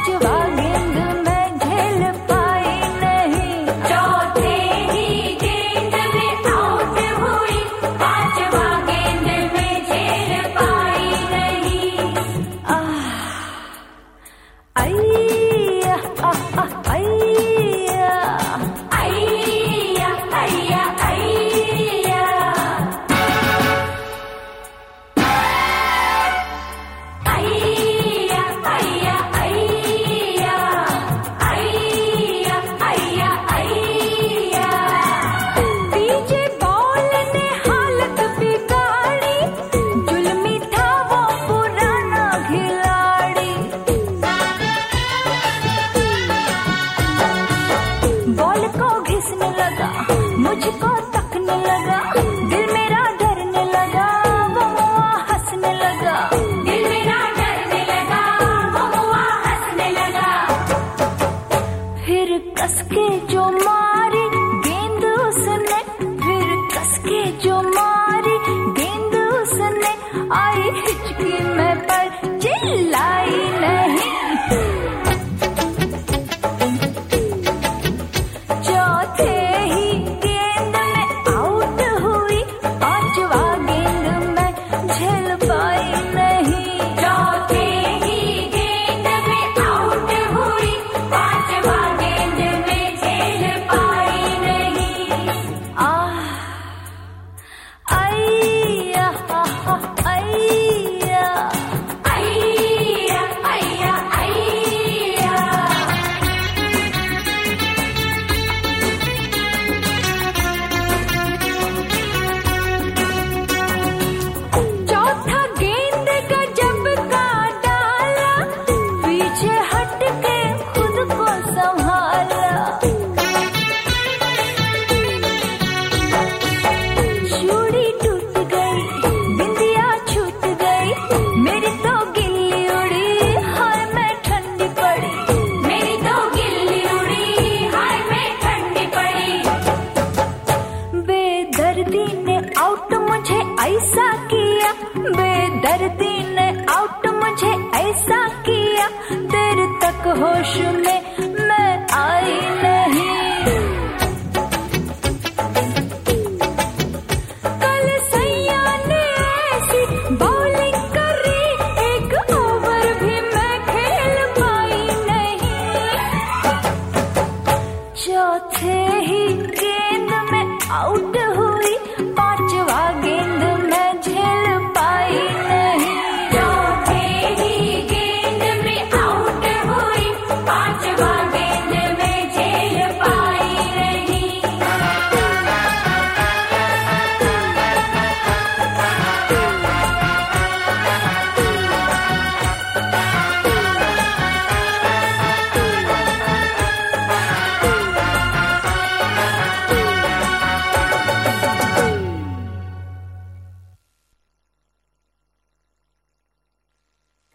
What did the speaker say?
पांचवा गेंद में झेल पाई नहीं, चौथे ही गेंद में आउट हुई, पांचवा गेंद में झेल पाई नहीं। अय्या अय्या अय्या अय्या अय्या अय्या अय्या अय्या अय्या अय्या अय्या। डीजे बॉल ने हालत बिगाड़ी, जुल्मी था वो पुराना खिलाड़ी। बॉल को घिसने लगा, मुझको तकने लगा, दिल मेरा डरने लगा, वो मुआ हंसने लगा। दिल मेरा डरने लगा, वो मुआ हंसने लगा। फिर कसके जो मारी गेंद उसने, फिर कसके जो मारी गेंद उसने, आई हिचकी में पर चिल्लाई नहीं। चौथे ही गेंद में आउट हुई, पांचवा गेंद में झेल पाई नहीं, चौथे ही गेंद में आउट हुई, पांचवा गेंद में झेल पाई नहीं। अय्या अय्या अय्या अय्या अय्या चौथा गेंद गजब का डाला, पीछे हट के खुद को संभाला। चूड़ी टूट गई, बिंदिया छूट गई, मेरी तो गिल्ली उड़ी, हाय मैं ठंडी पड़ी। मेरी तो गिल्ली उड़ी, हाय मैं ठंडी पड़ी। बेदर्दी ने आउट मुझे ऐसा किया, बेदर्दी ने आउट मुझे ऐसा किया, देर तक होश